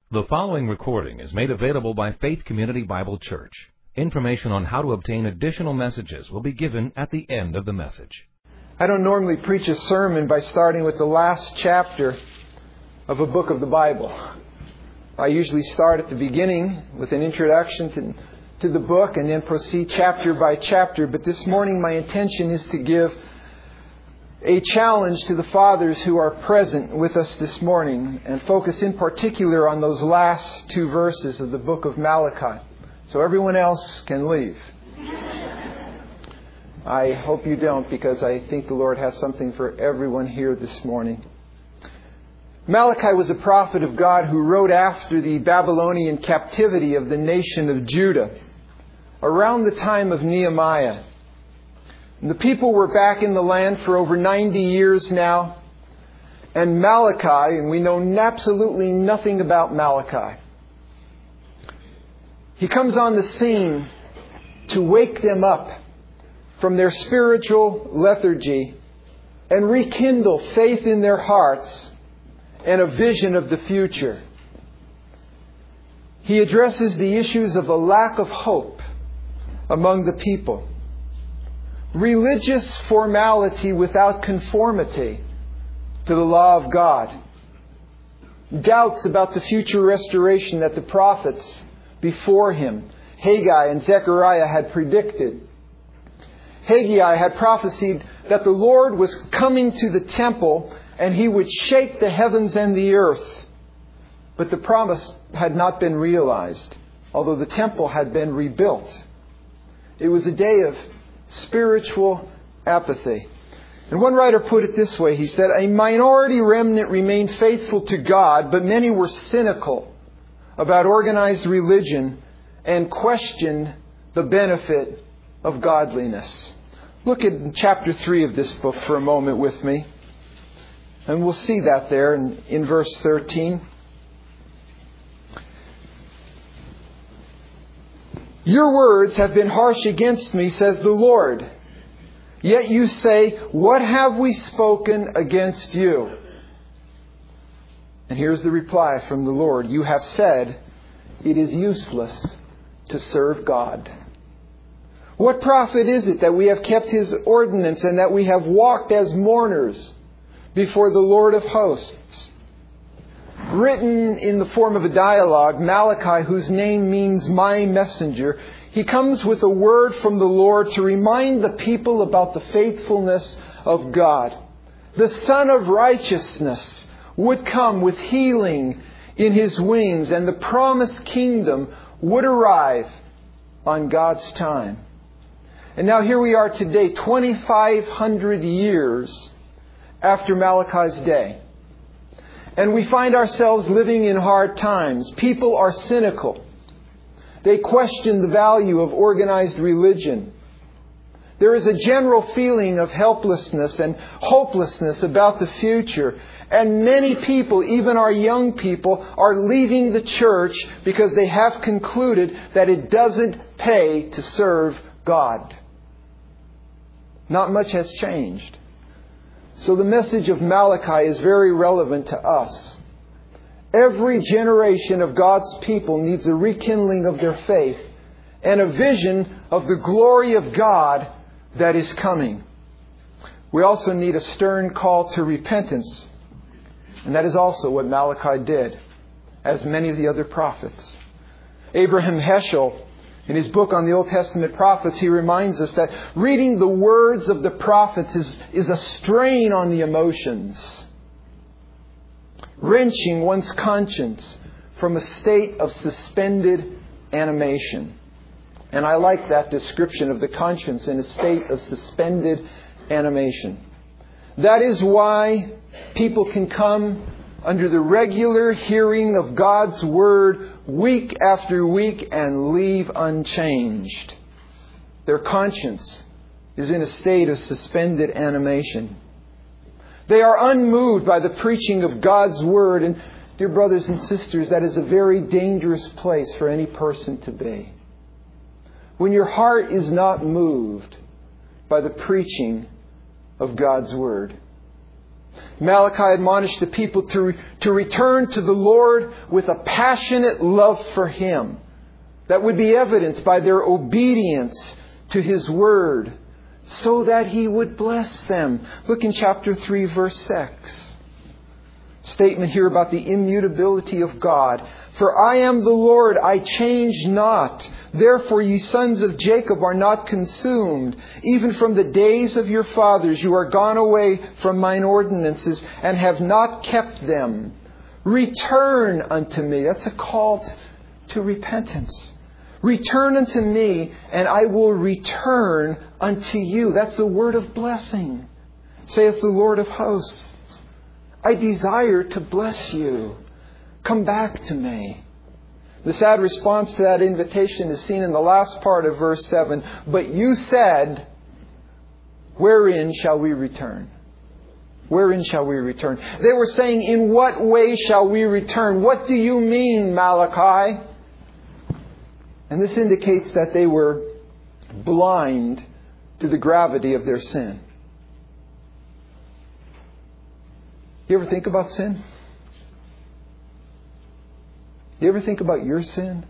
The following recording is made available by Faith Community Bible Church. Information on how to obtain additional messages will be given at the end of the message. I don't normally preach a sermon by starting with the last chapter of a book of the Bible. I usually start at the beginning with an introduction to the book and then proceed chapter by chapter. But this morning my intention is to give a challenge to the fathers who are present with us this morning and focus in particular on those last two verses of the book of Malachi. So everyone else can leave. I hope you don't, because I think the Lord has something for everyone here this morning. Malachi was a prophet of God who wrote after the Babylonian captivity of the nation of Judah, around the time of Nehemiah. And the people were back in the land for over 90 years now. And Malachi, and we know absolutely nothing about Malachi, he comes on the scene to wake them up from their spiritual lethargy and rekindle faith in their hearts and a vision of the future. He addresses the issues of a lack of hope among the people. Religious formality without conformity to the law of God. Doubts about the future restoration that the prophets before him, Haggai and Zechariah, had predicted. Haggai had prophesied that the Lord was coming to the temple and He would shake the heavens and the earth. But the promise had not been realized, although the temple had been rebuilt. It was a day of spiritual apathy. And one writer put it this way. He said, "A minority remnant remained faithful to God, but many were cynical about organized religion and questioned the benefit of godliness." Look at chapter 3 of this book for a moment with me. And we'll see that there in verse 13. "Your words have been harsh against me, says the Lord. Yet you say, what have we spoken against you?" And here's the reply from the Lord. "You have said, it is useless to serve God. What profit is it that we have kept His ordinance and that we have walked as mourners before the Lord of hosts?" Written in the form of a dialogue, Malachi, whose name means my messenger, he comes with a word from the Lord to remind the people about the faithfulness of God. The Son of Righteousness would come with healing in His wings, and the promised kingdom would arrive on God's time. And now here we are today, 2,500 years after Malachi's day. And we find ourselves living in hard times. People are cynical. They question the value of organized religion. There is a general feeling of helplessness and hopelessness about the future. And many people, even our young people, are leaving the church because they have concluded that it doesn't pay to serve God. Not much has changed. So the message of Malachi is very relevant to us. Every generation of God's people needs a rekindling of their faith and a vision of the glory of God that is coming. We also need a stern call to repentance. And that is also what Malachi did, as many of the other prophets. Abraham Heschel, in his book on the Old Testament prophets, he reminds us that reading the words of the prophets is a strain on the emotions, wrenching one's conscience from a state of suspended animation. And I like that description of the conscience in a state of suspended animation. That is why people can come under the regular hearing of God's Word week after week and leave unchanged. Their conscience is in a state of suspended animation. They are unmoved by the preaching of God's Word. And dear brothers and sisters, that is a very dangerous place for any person to be. When your heart is not moved by the preaching of God's Word. Malachi admonished the people to return to the Lord with a passionate love for Him that would be evidenced by their obedience to His Word, so that He would bless them. Look in chapter 3, verse 6. Statement here about the immutability of God. For I am the Lord, I change not. Therefore, ye sons of Jacob are not consumed. Even from the days of your fathers you are gone away from mine ordinances, and have not kept them. Return unto me. That's a call to repentance. Return unto me, and I will return unto you. That's a word of blessing. Saith the Lord of hosts, I desire to bless you. Come back to me. The sad response to that invitation is seen in the last part of verse 7. But you said, wherein shall we return? Wherein shall we return? They were saying, in what way shall we return? What do you mean, Malachi? And this indicates that they were blind to the gravity of their sin. You ever think about sin? You ever think about your sin?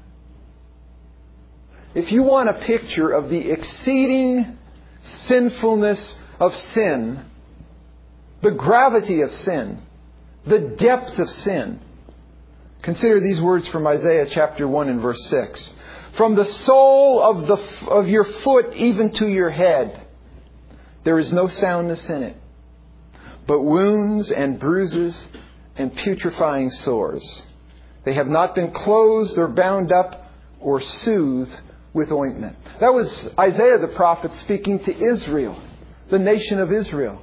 If you want a picture of the exceeding sinfulness of sin, the gravity of sin, the depth of sin, consider these words from Isaiah chapter 1 and verse 6. From the sole of your foot even to your head, there is no soundness in it, but wounds and bruises and putrefying sores. They have not been closed or bound up or soothed with ointment. That was Isaiah the prophet speaking to Israel, the nation of Israel.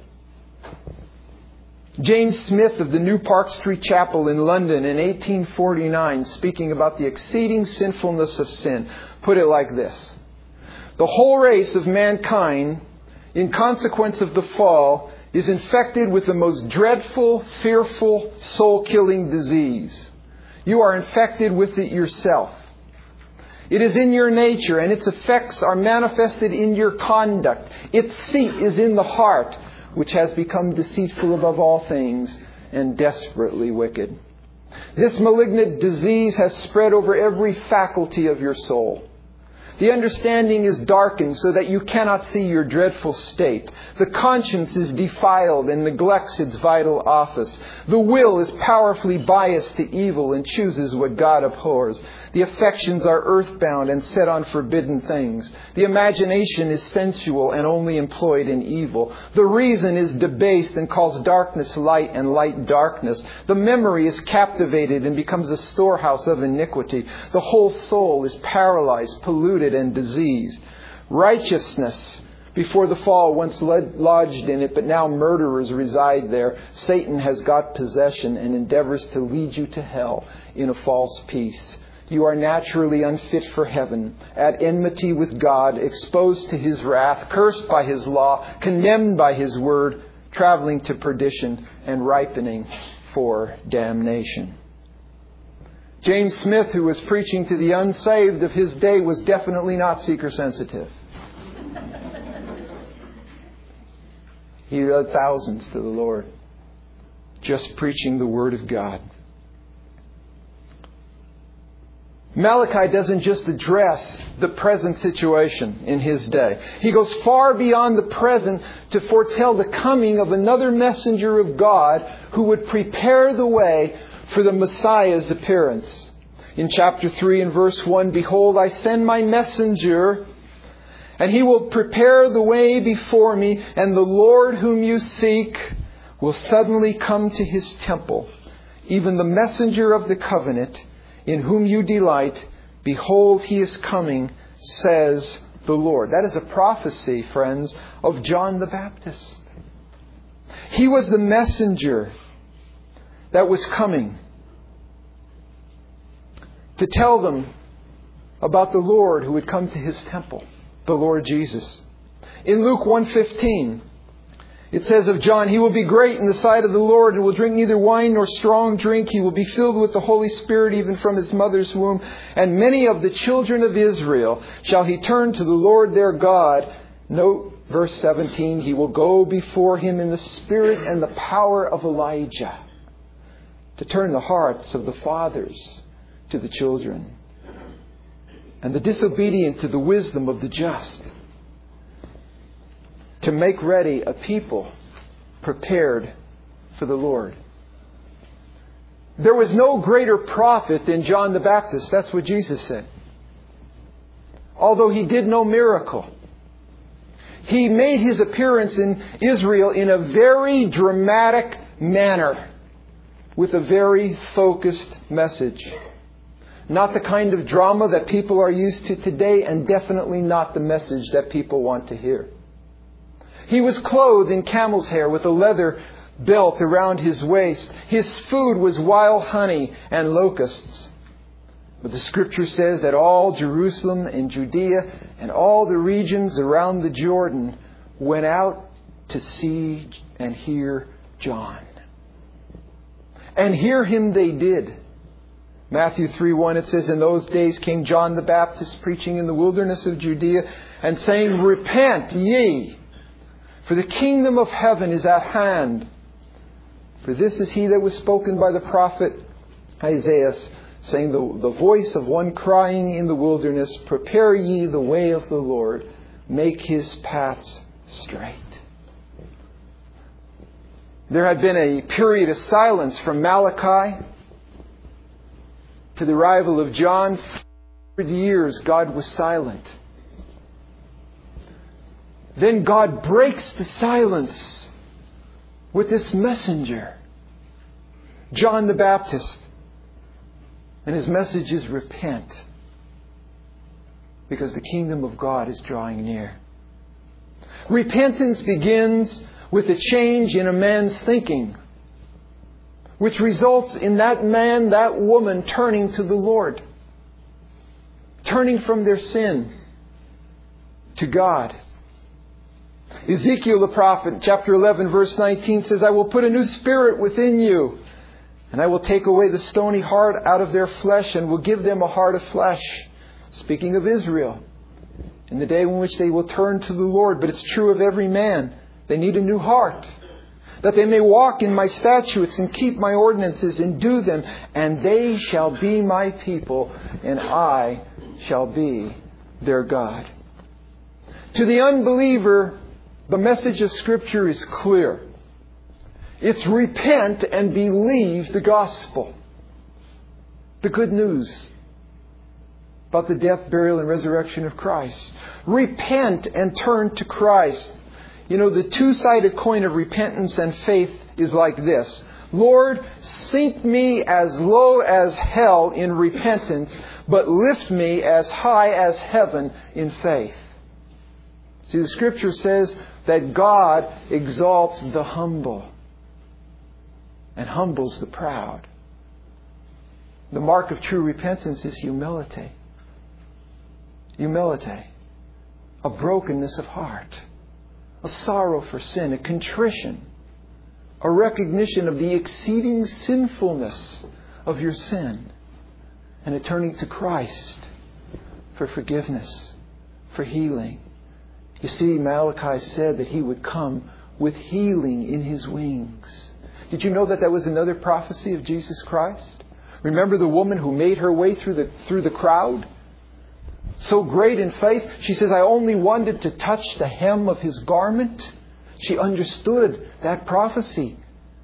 James Smith of the New Park Street Chapel in London in 1849, speaking about the exceeding sinfulness of sin, put it like this. The whole race of mankind, in consequence of the fall, is infected with the most dreadful, fearful, soul-killing disease. You are infected with it yourself. It is in your nature, and its effects are manifested in your conduct. Its seat is in the heart, which has become deceitful above all things and desperately wicked. This malignant disease has spread over every faculty of your soul. The understanding is darkened so that you cannot see your dreadful state. The conscience is defiled and neglects its vital office. The will is powerfully biased to evil and chooses what God abhors. The affections are earthbound and set on forbidden things. The imagination is sensual and only employed in evil. The reason is debased and calls darkness light and light darkness. The memory is captivated and becomes a storehouse of iniquity. The whole soul is paralyzed, polluted, and diseased. Righteousness before the fall once lodged in it, but now murderers reside there. Satan has got possession and endeavors to lead you to hell in a false peace. You are naturally unfit for heaven, at enmity with God, exposed to His wrath, cursed by His law, condemned by His word, traveling to perdition and ripening for damnation. James Smith, who was preaching to the unsaved of his day, was definitely not seeker sensitive. He led thousands to the Lord, just preaching the Word of God. Malachi doesn't just address the present situation in his day. He goes far beyond the present to foretell the coming of another messenger of God who would prepare the way for the Messiah's appearance. In chapter 3 and verse 1, Behold, I send my messenger, and he will prepare the way before me, and the Lord whom you seek will suddenly come to His temple, even the messenger of the covenant, in whom you delight. Behold, He is coming, says the Lord. That is a prophecy, friends, of John the Baptist. He was the messenger that was coming to tell them about the Lord who would come to His temple, the Lord Jesus. In Luke 1:15, it says of John, He will be great in the sight of the Lord and will drink neither wine nor strong drink. He will be filled with the Holy Spirit even from His mother's womb. And many of the children of Israel shall He turn to the Lord their God. Note Verse 17, He will go before Him in the spirit and the power of Elijah, to turn the hearts of the fathers to the children, and the disobedient to the wisdom of the just, to make ready a people prepared for the Lord. There was no greater prophet than John the Baptist. That's what Jesus said. Although he did no miracle, he made his appearance in Israel in a very dramatic manner, with a very focused message. Not the kind of drama that people are used to today, and definitely not the message that people want to hear. He was clothed in camel's hair with a leather belt around his waist. His food was wild honey and locusts. But the Scripture says that all Jerusalem and Judea and all the regions around the Jordan went out to see and hear John. And hear him they did. Matthew 3:1, it says, In those days came John the Baptist preaching in the wilderness of Judea and saying, Repent ye, for the kingdom of heaven is at hand. For this is he that was spoken by the prophet Isaiah, saying, the voice of one crying in the wilderness, Prepare ye the way of the Lord, make his paths straight. There had been a period of silence from Malachi to the arrival of John. For years, God was silent. Then God breaks the silence with this messenger, John the Baptist. And his message is repent, because the kingdom of God is drawing near. Repentance begins with a change in a man's thinking, which results in that man, that woman turning to the Lord, turning from their sin to God. Ezekiel the prophet, chapter 11, verse 19 says, I will put a new spirit within you, and I will take away the stony heart out of their flesh and will give them a heart of flesh. Speaking of Israel, in the day in which they will turn to the Lord. But it's true of every man. They need a new heart, that they may walk in my statutes and keep my ordinances and do them. And they shall be my people, and I shall be their God. To the unbeliever, the message of Scripture is clear. It's repent and believe the gospel. The good news about the death, burial, and resurrection of Christ. Repent and turn to Christ. You know, the two-sided coin of repentance and faith is like this. Lord, sink me as low as hell in repentance, but lift me as high as heaven in faith. See, the Scripture says that God exalts the humble and humbles the proud. The mark of true repentance is humility. Humility. A brokenness of heart. A sorrow for sin. A contrition. A recognition of the exceeding sinfulness of your sin. And a turning to Christ for forgiveness, for healing. You see, Malachi said that He would come with healing in His wings. Did you know that that was another prophecy of Jesus Christ? Remember the woman who made her way through the crowd? So great in faith, she says, I only wanted to touch the hem of His garment. She understood that prophecy.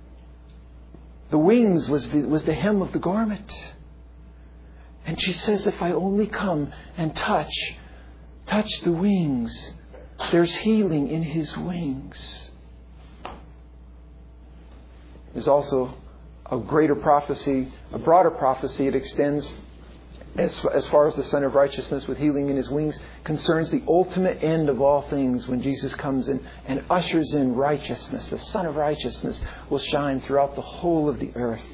The wings was the hem of the garment. And she says, if I only come and touch the wings, there's healing in His wings. There's also a greater prophecy, a broader prophecy. It extends as far as the Son of Righteousness with healing in His wings concerns the ultimate end of all things, when Jesus comes in and ushers in righteousness. The Son of Righteousness will shine throughout the whole of the earth.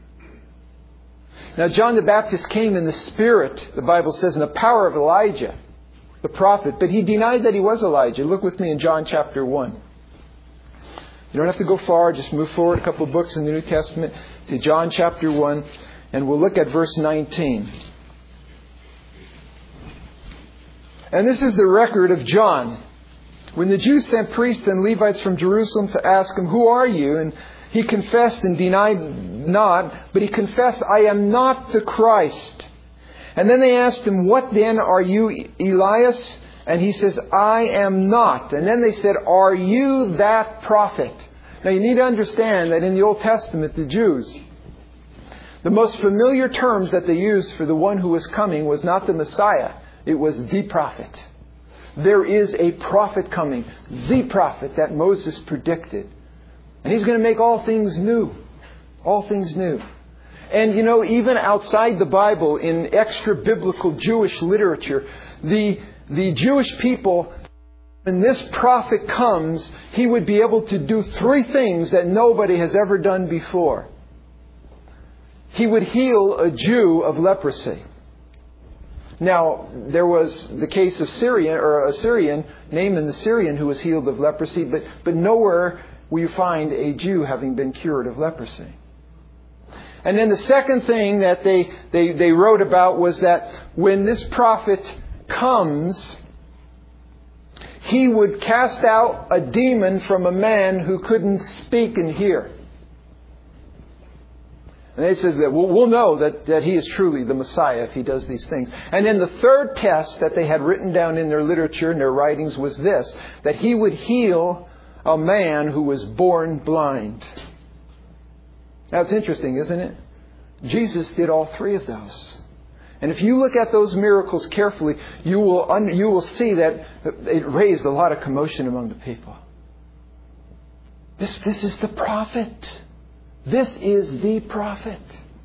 Now, John the Baptist came in the spirit, the Bible says, in the power of Elijah, the prophet. But he denied that he was Elijah. Look with me in John chapter 1. You don't have to go far. Just move forward a couple of books in the New Testament to John chapter 1. And we'll look at verse 19. And this is the record of John When the Jews sent priests and Levites from Jerusalem to ask him, "Who are you?" and he confessed and denied not, but he confessed, "I am not the Christ." And then they asked him, "What then? Are you Elias?" And he says, "I am not." And then they said, "Are you that prophet?" Now you need to understand that in the Old Testament, the Jews, the most familiar terms that they used for the one who was coming was not the Messiah. It was the prophet. There is a prophet coming. The prophet that Moses predicted. And he's going to make all things new. All things new. And you know, even outside the Bible, in extra-biblical Jewish literature, the Jewish people, when this prophet comes, he would be able to do 3 things that nobody has ever done before. He would heal a Jew of leprosy. Now, there was the case of a Syrian, Naaman the Syrian, who was healed of leprosy, but nowhere will you find a Jew having been cured of leprosy. And then the second thing that they wrote about was that when this prophet comes, he would cast out a demon from a man who couldn't speak and hear. And they said that we'll know that he is truly the Messiah if he does these things. And then the third test that they had written down in their literature and their writings was this, that he would heal a man who was born blind. That's interesting, isn't it? Jesus did all 3 of those. And if you look at those miracles carefully, you will see that it raised a lot of commotion among the people. This is the prophet. This is the prophet.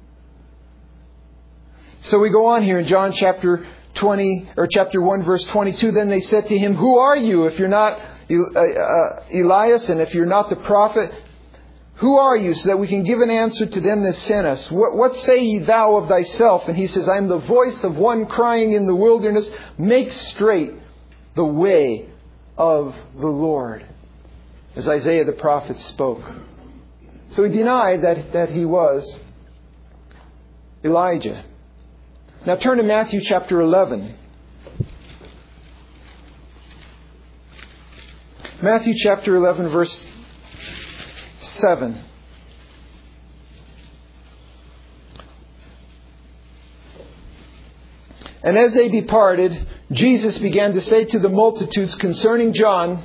So we go on here in John chapter 1 verse 22. Then they said to him, "Who are you? If you're not Elias, and if you're not the prophet, who are you? So that we can give an answer to them that sent us. What say ye thou of thyself?" And he says, "I am the voice of one crying in the wilderness, make straight the way of the Lord." As Isaiah the prophet spoke. So he denied that he was Elijah. Now turn to Matthew chapter 11. Matthew chapter 11 verse 7. And as they departed, Jesus began to say to the multitudes concerning John,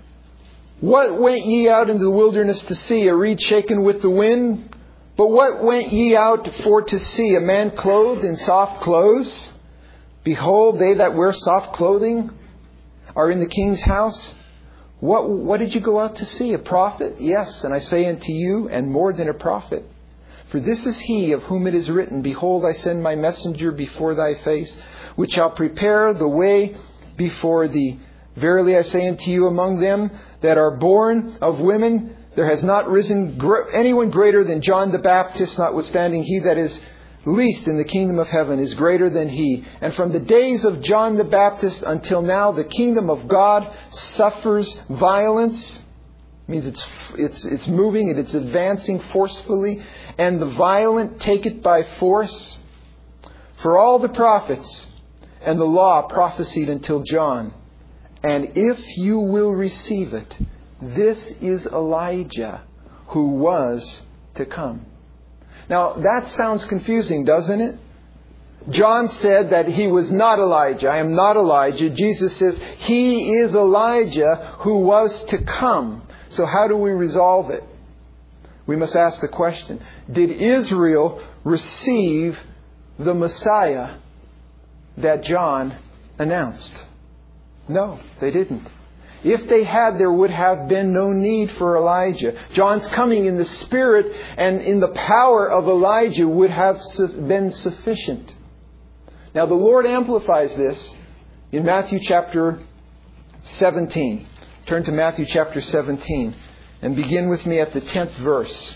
"What went ye out into the wilderness to see? A reed shaken with the wind? But what went ye out for to see? A man clothed in soft clothes? Behold, they that wear soft clothing are in the king's house. What did you go out to see? A prophet? Yes, and I say unto you, and more than a prophet. For this is he of whom it is written, Behold, I send my messenger before thy face, which shall prepare the way before thee. Verily I say unto you, among them that are born of women, there has not risen anyone greater than John the Baptist, notwithstanding he that is least in the kingdom of heaven is greater than he. And from the days of John the Baptist until now, the kingdom of God suffers violence." It means it's moving and it's advancing forcefully. "And the violent take it by force. For all the prophets and the law prophesied until John. And if you will receive it, this is Elijah who was to come." Now that sounds confusing, doesn't it? John said that he was not Elijah. "I am not Elijah." Jesus says he is Elijah who was to come. So how do we resolve it? We must ask the question, did Israel receive the Messiah that John announced? No, they didn't. If they had, there would have been no need for Elijah. John's coming in the spirit and in the power of Elijah would have been sufficient. Now the Lord amplifies this in Matthew chapter 17. Turn to Matthew chapter 17 and begin with me at the 10th verse.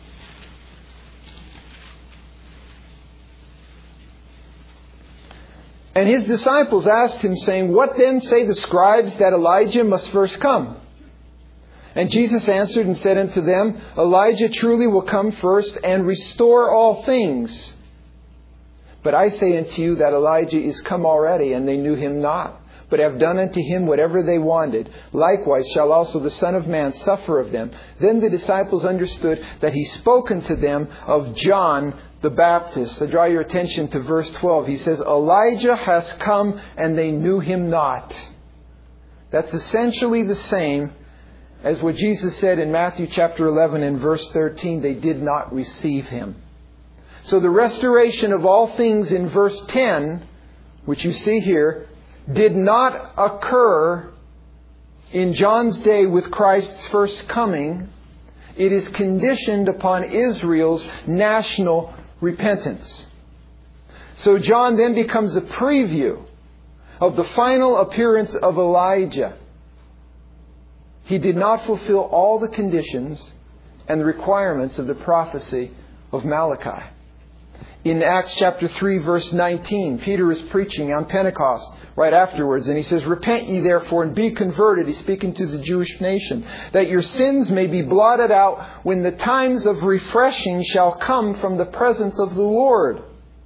And his disciples asked him, saying, "What then say the scribes, that Elijah must first come?" And Jesus answered and said unto them, "Elijah truly will come first and restore all things. But I say unto you that Elijah is come already, and they knew him not. but have done unto him whatever they wanted. Likewise shall also the Son of Man suffer of them. Then the disciples understood that he spoke unto them of John the Baptist. I draw your attention to verse 12. He says, Elijah has come and they knew him not. That's essentially the same as what Jesus said in Matthew chapter 11 and verse 13. They did not receive him. So the restoration of all things in verse 10, which you see here, did not occur in John's day with Christ's first coming. It is conditioned upon Israel's national repentance. So John then becomes a preview of the final appearance of Elijah. He did not fulfill all the conditions and the requirements of the prophecy of Malachi. In Acts chapter 3 verse 19, Peter is preaching on Pentecost right afterwards, and he says, Repent ye therefore and be converted. He's speaking to the Jewish nation, that your sins may be blotted out when the times of refreshing shall come from the presence of the Lord.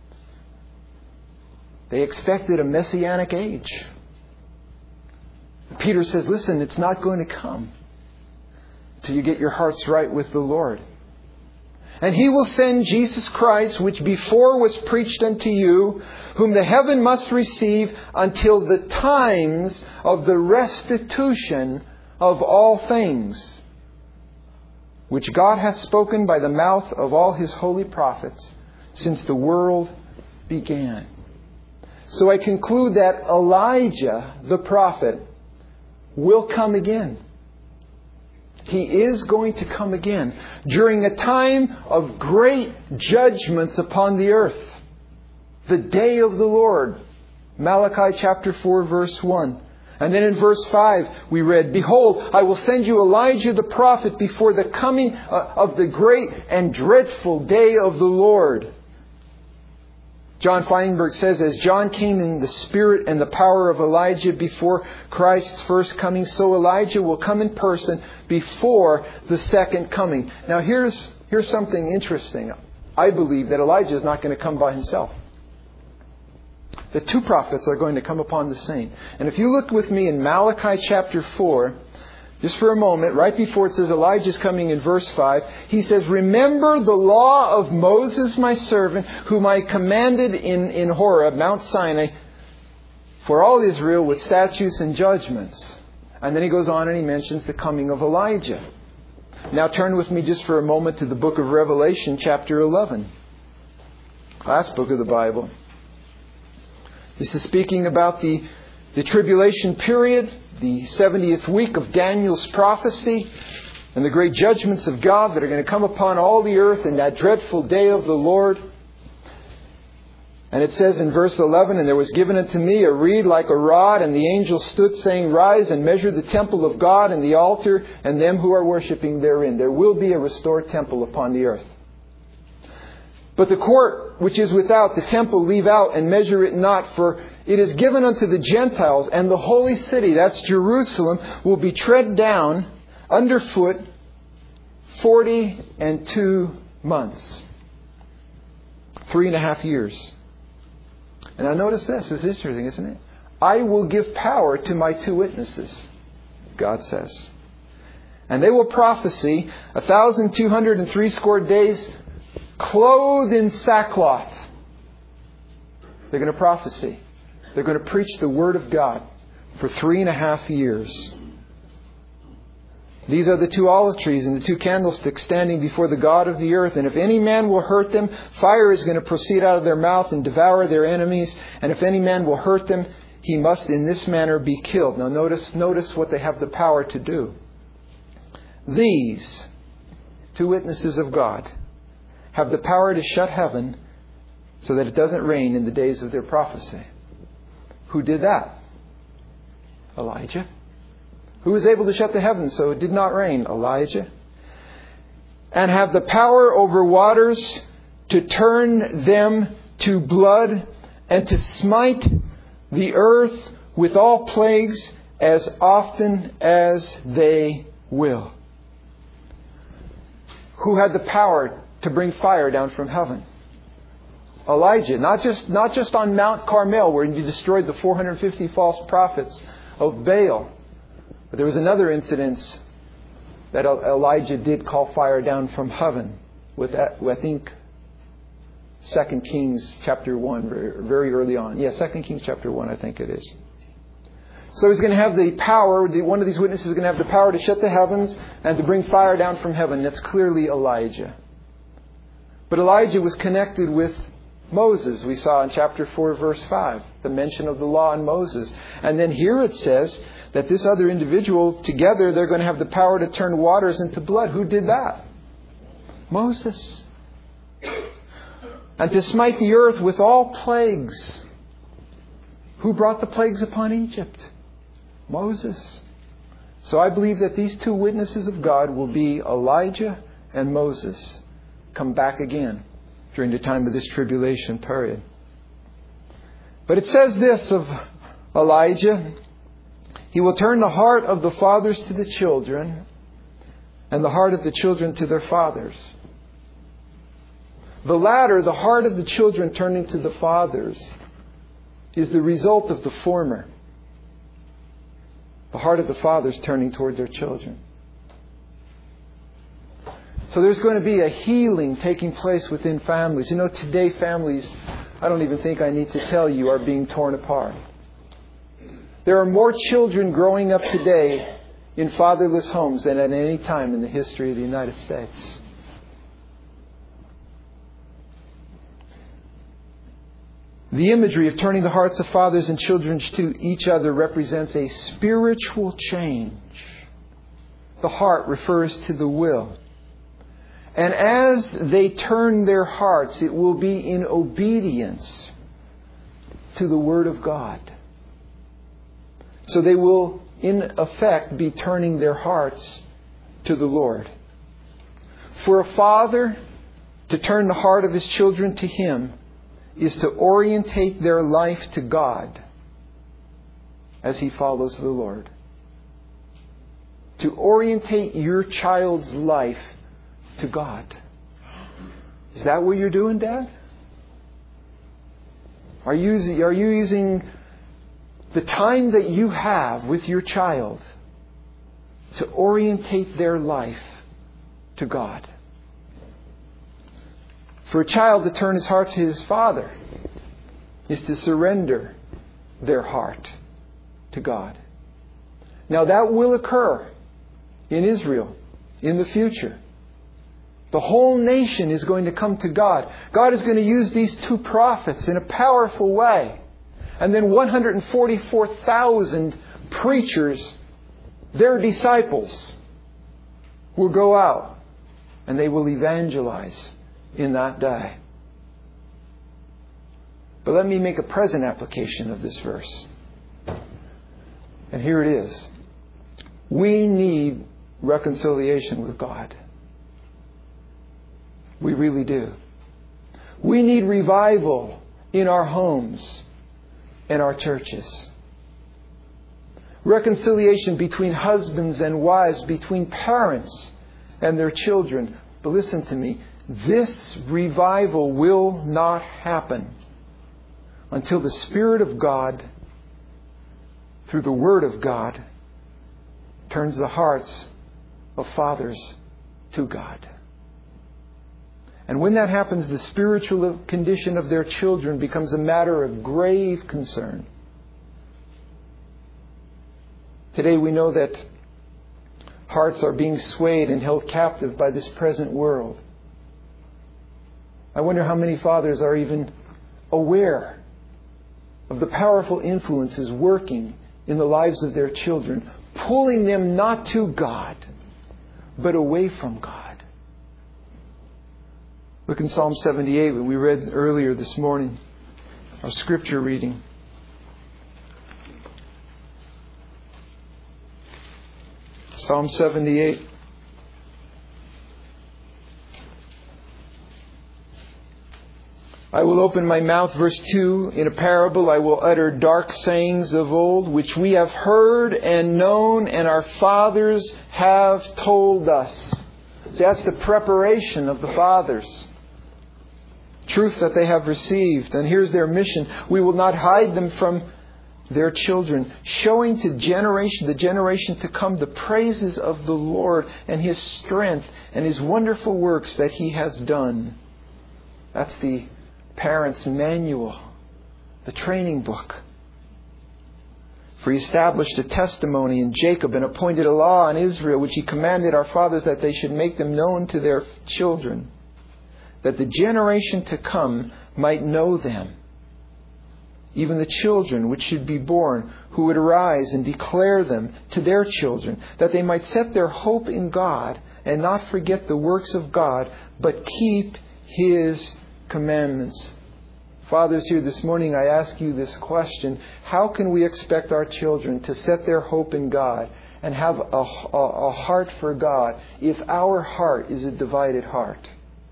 They expected a messianic age. Peter says, listen, it's not going to come until you get your hearts right with the Lord. And He will send Jesus Christ, which before was preached unto you, whom the heaven must receive until the times of the restitution of all things, which God hath spoken by the mouth of all His holy prophets since the world began. So I conclude that Elijah, the prophet, will come again. He is going to come again during a time of great judgments upon the earth. The day of the Lord. Malachi chapter 4 verse 1. And then in verse 5 we read, Behold, I will send you Elijah the prophet before the coming of the great and dreadful day of the Lord. John Feinberg says, as John came in the spirit and the power of Elijah before Christ's first coming, so Elijah will come in person before the second coming. Now here's something interesting. I believe that Elijah is not going to come by himself. The two prophets are going to come upon the scene. And if you look with me in Malachi chapter 4, just for a moment, right before it says Elijah is coming in verse 5, he says, Remember the law of Moses my servant, whom I commanded in Horeb, Mount Sinai, for all Israel with statutes and judgments. And then he goes on and he mentions the coming of Elijah. Now turn with me just for a moment to the book of Revelation, chapter 11. Last book of the Bible. This is speaking about the tribulation period, the 70th week of Daniel's prophecy, and the great judgments of God that are going to come upon all the earth in that dreadful day of the Lord. And it says in verse 11, And there was given unto me a reed like a rod, and the angel stood, saying, Rise and measure the temple of God and the altar, and them who are worshipping therein. There will be a restored temple upon the earth. But the court which is without the temple leave out, and measure it not, for it is given unto the Gentiles, and the holy city, that's Jerusalem, will be tread down underfoot 42 months. 3.5 years. And now notice this. It's interesting, isn't it? I will give power to my two witnesses, God says. And they will prophesy 1,260 days, clothed in sackcloth. They're going to prophesy. They're going to preach the Word of God for 3.5 years. These are the two olive trees and the two candlesticks standing before the God of the earth. And if any man will hurt them, fire is going to proceed out of their mouth and devour their enemies. And if any man will hurt them, he must in this manner be killed. Now notice what they have the power to do. These two witnesses of God have the power to shut heaven so that it doesn't rain in the days of their prophecy. Who did that? Elijah. Who was able to shut the heavens so it did not rain? Elijah. And have the power over waters to turn them to blood and to smite the earth with all plagues as often as they will. Who had the power to bring fire down from heaven? Elijah. Not just on Mount Carmel where you destroyed the 450 false prophets of Baal. But there was another incident that Elijah did call fire down from heaven with, I think, 2 Kings chapter 1, very early on. 2 Kings chapter 1, I think it is. So he's going to have the power, one of these witnesses is going to have the power to shut the heavens and to bring fire down from heaven. That's clearly Elijah. But Elijah was connected with Moses. We saw in chapter 4, verse 5, the mention of the law in Moses. And then here it says that this other individual, together, they're going to have the power to turn waters into blood. Who did that? Moses. And to smite the earth with all plagues. Who brought the plagues upon Egypt? Moses. So I believe that these two witnesses of God will be Elijah and Moses, come back again during the time of this tribulation period. But it says this of Elijah: he will turn the heart of the fathers to the children, and the heart of the children to their fathers. The latter, the heart of the children turning to the fathers, is the result of the former. The heart of the fathers turning toward their children. So there's going to be a healing taking place within families. You know, today families, I don't even think I need to tell you, are being torn apart. There are more children growing up today in fatherless homes than at any time in the history of the United States. The imagery of turning the hearts of fathers and children to each other represents a spiritual change. The heart refers to the will. And as they turn their hearts, it will be in obedience to the Word of God. So they will, in effect, be turning their hearts to the Lord. For a father to turn the heart of his children to Him is to orientate their life to God as he follows the Lord. To orientate your child's life to God. Is that what you're doing, Dad? Are you using the time that you have with your child to orientate their life to God? For a child to turn his heart to his father is to surrender their heart to God. Now that will occur in Israel in the future. The whole nation is going to come to God. God is going to use these two prophets in a powerful way. And then 144,000 preachers, their disciples, will go out and they will evangelize in that day. But let me make a present application of this verse. And here it is. We need reconciliation with God. We really do. We need revival in our homes and our churches. Reconciliation between husbands and wives, between parents and their children. But listen to me. This revival will not happen until the Spirit of God, through the Word of God, turns the hearts of fathers to God. And when that happens, the spiritual condition of their children becomes a matter of grave concern. Today we know that hearts are being swayed and held captive by this present world. I wonder how many fathers are even aware of the powerful influences working in the lives of their children, pulling them not to God, but away from God. Look in Psalm 78, what we read earlier this morning, our scripture reading. Psalm 78. I will open my mouth, verse 2, in a parable. I will utter dark sayings of old, which we have heard and known, and our fathers have told us. So that's the preparation of the fathers. truth that they have received. And here's their mission. We will not hide them from their children, showing to the generation to come, the praises of the Lord and His strength and His wonderful works that He has done. That's the parent's manual, the training book. For He established a testimony in Jacob and appointed a law in Israel, which He commanded our fathers that they should make them known to their children, that the generation to come might know them. Even the children which should be born, who would arise and declare them to their children, that they might set their hope in God and not forget the works of God, but keep His commandments. Fathers, here this morning I ask you this question: how can we expect our children to set their hope in God and have a heart for God if our heart is a divided heart?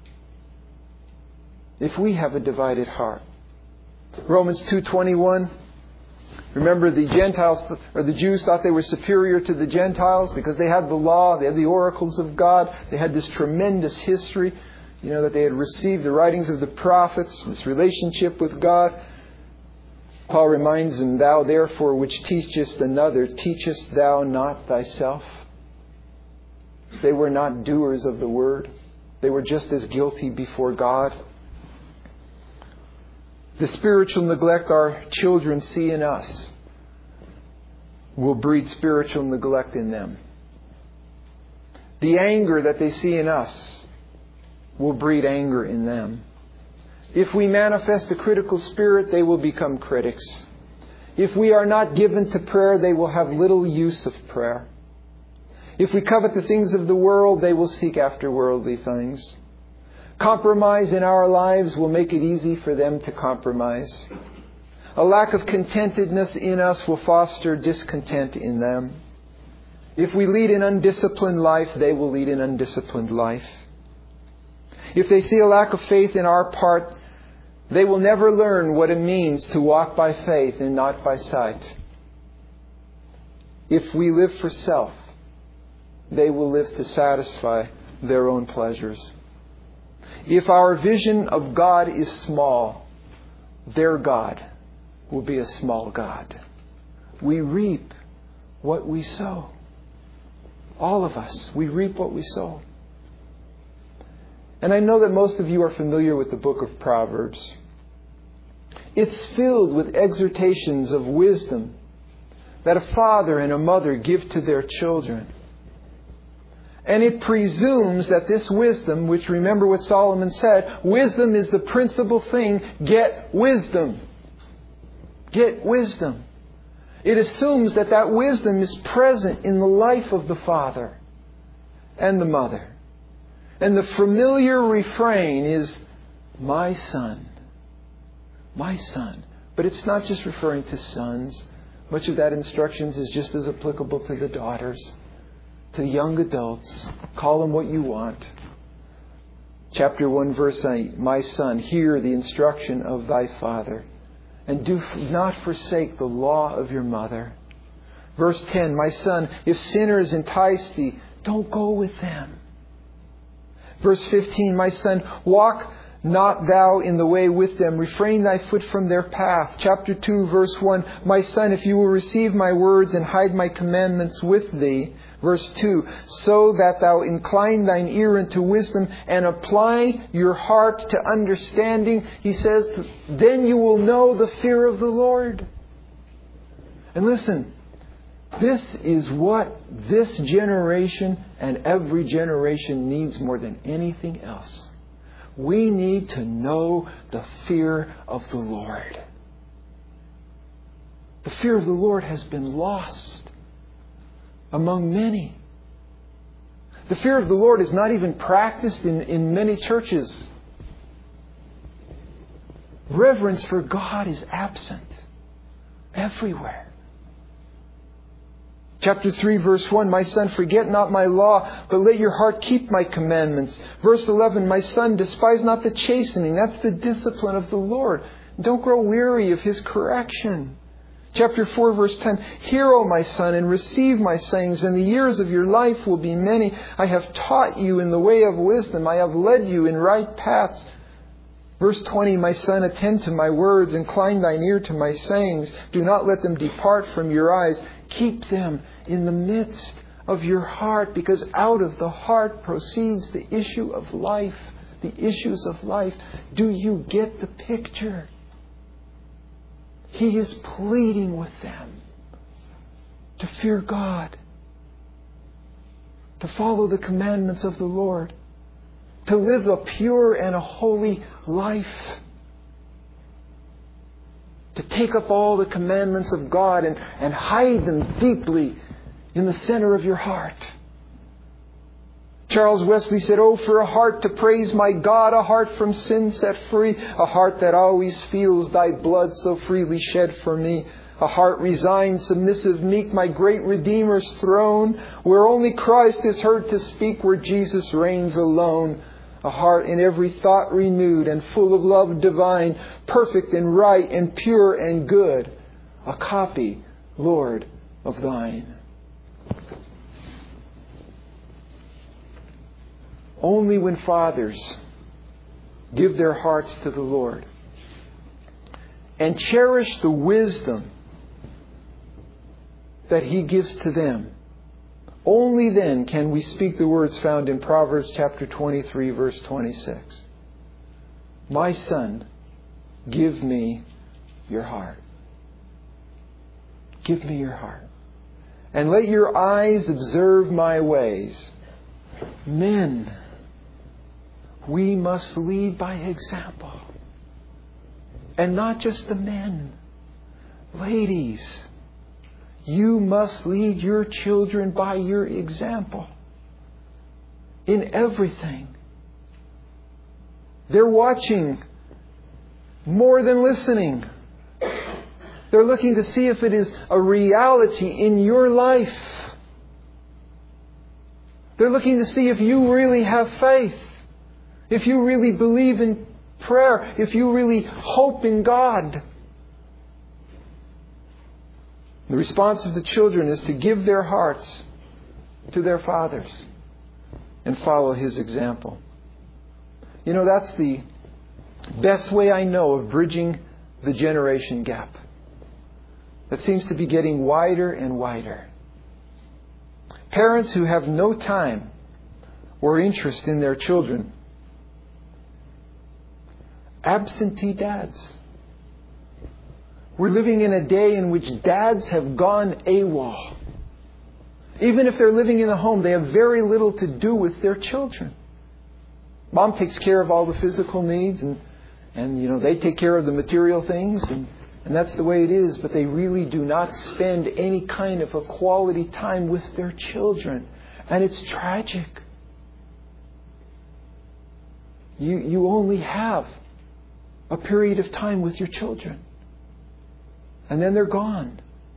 If we have a divided heart. Romans 2:21. Remember, the Gentiles or the Jews thought they were superior to the Gentiles because they had the law, they had the oracles of God, they had this tremendous history, that they had received the writings of the prophets, this relationship with God. Paul reminds them, "Thou therefore which teachest another, teachest thou not thyself?" They were not doers of the word. They were just as guilty before God. The spiritual neglect our children see in us will breed spiritual neglect in them. The anger that they see in us will breed anger in them. If we manifest a critical spirit, they will become critics. If we are not given to prayer, they will have little use of prayer. If we covet the things of the world, they will seek after worldly things. Compromise in our lives will make it easy for them to compromise. A lack of contentedness in us will foster discontent in them. If we lead an undisciplined life, they will lead an undisciplined life. If they see a lack of faith in our part, they will never learn what it means to walk by faith and not by sight. If we live for self, they will live to satisfy their own pleasures. If our vision of God is small, their God will be a small God. We reap what we sow. All of us, we reap what we sow. And I know that most of you are familiar with the book of Proverbs. It's filled with exhortations of wisdom that a father and a mother give to their children. And it presumes that this wisdom, which, remember what Solomon said, wisdom is the principal thing. Get wisdom. Get wisdom. It assumes that that wisdom is present in the life of the father and the mother. And the familiar refrain is, "My son, my son." But it's not just referring to sons. Much of that instructions is just as applicable to the daughters, to the young adults. Call them what you want. Chapter 1, verse 8, "My son, hear the instruction of thy father, and do not forsake the law of your mother." Verse 10, "My son, if sinners entice thee, don't go with them." Verse 15, "My son, walk not thou in the way with them. Refrain thy foot from their path." Chapter 2, verse 1, "My son, if you will receive my words and hide my commandments with thee." Verse 2, "So that thou incline thine ear unto wisdom and apply your heart to understanding." He says, "Then you will know the fear of the Lord." And listen, this is what this generation and every generation needs more than anything else. We need to know the fear of the Lord. The fear of the Lord has been lost among many. The fear of the Lord is not even practiced in many churches. Reverence for God is absent everywhere. Chapter 3, verse 1, "My son, forget not my law, but let your heart keep my commandments." Verse 11, "My son, despise not the chastening." That's the discipline of the Lord. Don't grow weary of His correction. Chapter 4, verse 10, "Hear, O my son, and receive my sayings, and the years of your life will be many. I have taught you in the way of wisdom. I have led you in right paths. Verse 20, my son, attend to my words, incline thine ear to my sayings. Do not let them depart from your eyes. Keep them in the midst of your heart, because out of the heart proceeds the issue of life. The issues of life. Do you get the picture? He is pleading with them to fear God, to follow the commandments of the Lord, to live a pure and a holy life, to take up all the commandments of God and hide them deeply in the center of your heart. Charles Wesley said, "Oh, for a heart to praise my God, a heart from sin set free, a heart that always feels thy blood so freely shed for me. A heart resigned, submissive, meek, my great Redeemer's throne, where only Christ is heard to speak, where Jesus reigns alone. A heart in every thought renewed and full of love divine, perfect and right and pure and good. A copy, Lord, of thine." Only when fathers give their hearts to the Lord and cherish the wisdom that He gives to them, only then can we speak the words found in Proverbs chapter 23, verse 26. My son, give me your heart. Give me your heart. And let your eyes observe my ways. Men, we must lead by example. And not just the men. Ladies, you must lead your children by your example. In everything. They're watching more than listening. They're looking to see if it is a reality in your life. They're looking to see if you really have faith. If you really believe in prayer. If you really hope in God. The response of the children is to give their hearts to their fathers and follow His example. You know, that's the best way I know of bridging the generation gap. That seems to be getting wider and wider. Parents who have no time or interest in their children. Absentee dads. We're living in a day in which dads have gone AWOL. Even if they're living in the home, they have very little to do with their children. Mom takes care of all the physical needs and they take care of the material things and that's the way it is, but they really do not spend any kind of a quality time with their children. And it's tragic. You only have a period of time with your children. And then they're gone.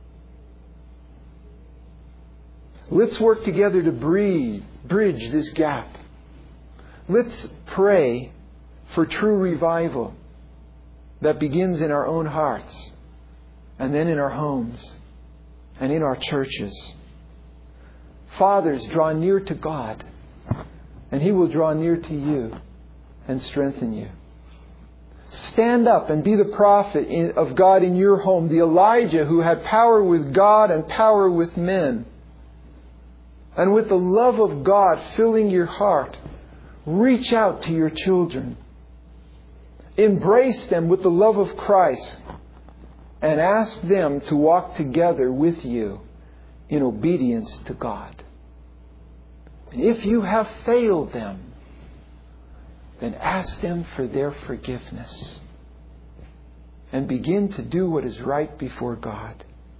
Let's work together to bridge this gap. Let's pray for true revival that begins in our own hearts and then in our homes and in our churches. Fathers, draw near to God and He will draw near to you and strengthen you. Stand up and be the prophet of God in your home, the Elijah who had power with God and power with men. And with the love of God filling your heart, reach out to your children. Embrace them with the love of Christ and ask them to walk together with you in obedience to God. And if you have failed them, then ask them for their forgiveness and begin to do what is right before God.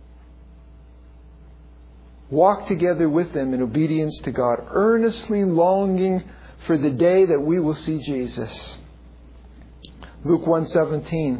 Walk together with them in obedience to God, earnestly longing for the day that we will see Jesus. Luke 1:17.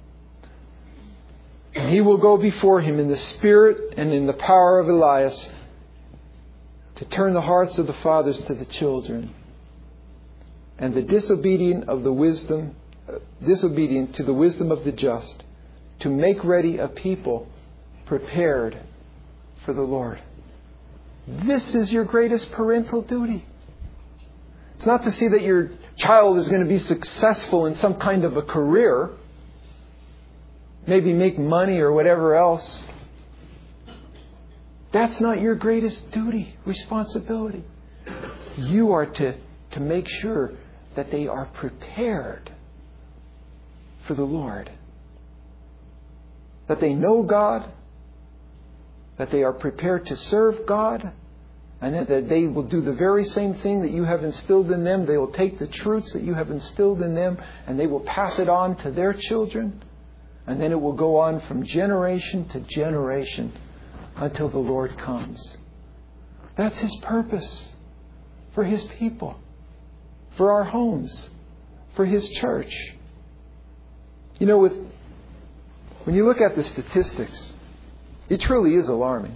And He will go before Him in the spirit and in the power of Elias to turn the hearts of the fathers to the children and the disobedient to the wisdom of the just, to make ready a people prepared for the Lord. This is your greatest parental duty. It's not to see that your child is going to be successful in some kind of a career, maybe make money or whatever else. That's not your greatest duty, responsibility. You are to make sure that they are prepared for the Lord. That they know God, that they are prepared to serve God, and that they will do the very same thing that you have instilled in them. They will take the truths that you have instilled in them and they will pass it on to their children. And then it will go on from generation to generation until the Lord comes. That's His purpose for His people, for our homes, for His church. You know, when you look at the statistics, it truly is alarming.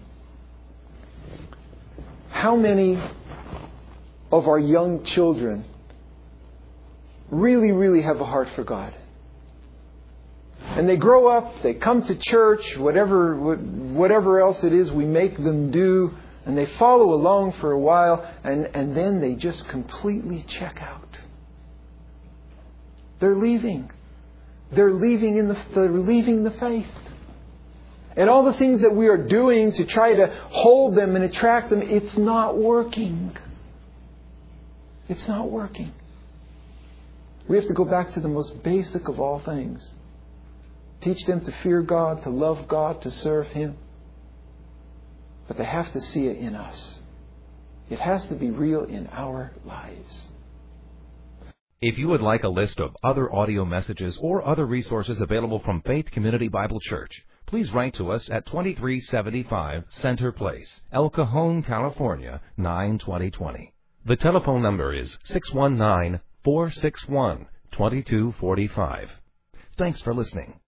How many of our young children really, really have a heart for God? And they grow up, they come to church, whatever else it is we make them do, and they follow along for a while, and then they just completely check out. They're leaving. They're leaving the faith. And all the things that we are doing to try to hold them and attract them, it's not working. It's not working. We have to go back to the most basic of all things. Teach them to fear God, to love God, to serve Him. But they have to see it in us. It has to be real in our lives. If you would like a list of other audio messages or other resources available from Faith Community Bible Church, please write to us at 2375 Center Place, El Cajon, California, 92020. The telephone number is 619-461-2245. Thanks for listening.